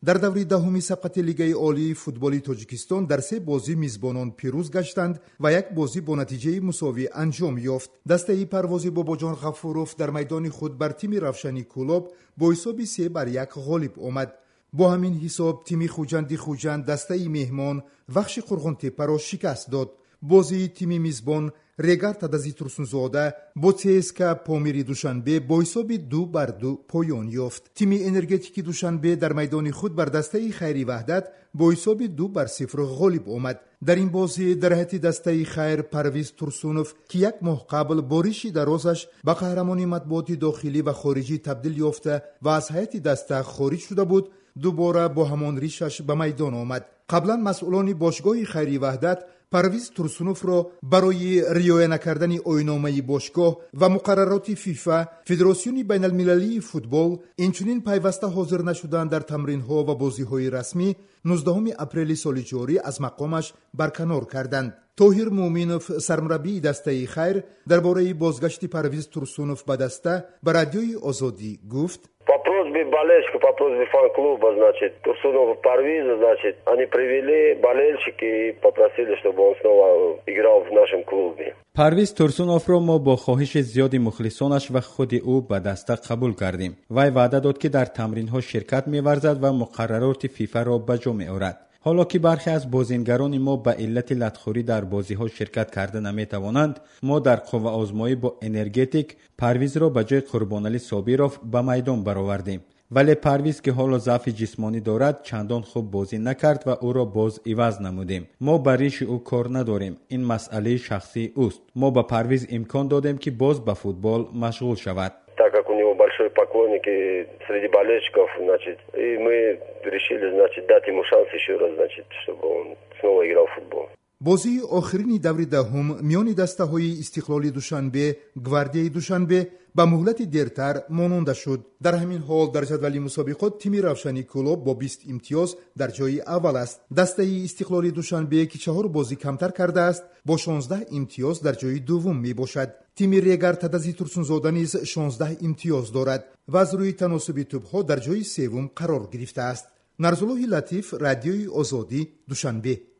дар даври даҳуми сабқати лигаи олии футболи тоҷикистон дар се бозӣ мизбонон пирӯз гаштанд ва як бозӣ бо натиҷаи мусовӣ анҷом ёфт. дастаи парвози Бобоҷон Ғафуров дар майдони худ бар тими Равшани Кӯлоб бо ҳисоби 3-1 ғолиб омад. бо ҳамин ҳисоб тими Хуҷанди Хуҷанд дастаи меҳмон Вахши Қурғунтепаро шикаст дод. бозии тими мизбон Регар Тадази Турсунзода бо ЦСКА Помири Душанбе бо ҳисоби 2-2 поён ёфт. тими Энергетики Душанбе дар майдони худ бар дастаи Хайри Ваҳдат бо ҳисоби 2-0 ғолиб омад. дар ин бозӣ дар ҳайати дастаи Хайр Парвиз Турсунов, ки як моҳ қабл бо риши дарозаш ба қаҳрамони матбуоти дохилӣ ва хориҷӣ табдил ёфта ва аз ҳайати даста хориҷ шуда буд, дубора бо ҳамон ришаш ба майдон омад. қаблан масъулони бошгоҳи Хайри Ваҳдат Парвиз Турсуновро барои риоя накардани оинномаи бошгоҳ ва муқаррароти ФИФА, Федерасиони байналмилалии футбол, инчунин пайваста ҳозир нашудан дар тамринҳо ва бозиҳои расмӣ 19 апрели соли ҷорӣ аз мақомаш барканор карданд. Тоҳир Муъминов, сармураббии дастаи Хайр, дар бораи бозгашти Парвиз Турсунов ба даста ба радиои Озодӣ гуфт: По просьбе болельщиков, по просьбе фан-клуба, Турсунов и Парвиза, они привели болельщики и попросили, чтобы он снова играл в нашем клубе. Парвиз Турсуновро мо бо хоҳиши зиёди мухлисонаш ва худи ӯ ба даста қабул кардем. Вай ваъда дод, ки дар тамринҳо ширкат меварзад ва муқаррароти ФИФАро ба ҷо меорад. ҳоло ки бархе аз бозингарони мо ба иллати латхӯрӣ дар бозиҳо ширкат карда наметавонанд, мо дар қувваозмоӣ бо Энергетик Парвизро ба ҷои Қурбоналӣ Собиров ба майдон баровардем. вале Парвиз, ки ҳоло заъфи ҷисмонӣ дорад, чандон хуб бозӣ накард ва ӯро боз иваз намудем. мо ба риши ӯ кор надорем. ин масъалаи шахсии ӯст. мо ба Парвиз имкон додем, ки боз ба футбол машғул шавад. Так как у него большой поклонник среди болельщиков, и мы решили, дать ему шанс еще раз, чтобы он снова играл в футбол. бозии охирини даври даҳум миёни дастаҳои Истиқлоли Душанбе, Гвардияи Душанбе ба муҳлати дертар мононда шуд. дар ҳамин ҳол дар ҷадвали мусобиқот тими Равшани Кӯлоб бо 20 имтиёз дар ҷои аввал аст. дастаи Истиқлоли Душанбе, ки 4 бозӣ камтар кардааст, бо 16 имтиёз дар ҷои дуввум мебошад. тими Регар Тадази Турсунзода низ 16 имтиёз дорад ва аз рӯи таносуби тӯбҳо дар ҷои севум қарор гирифтааст. Нарзуллоҳи Латиф, радиои Озодӣ, Душанбе.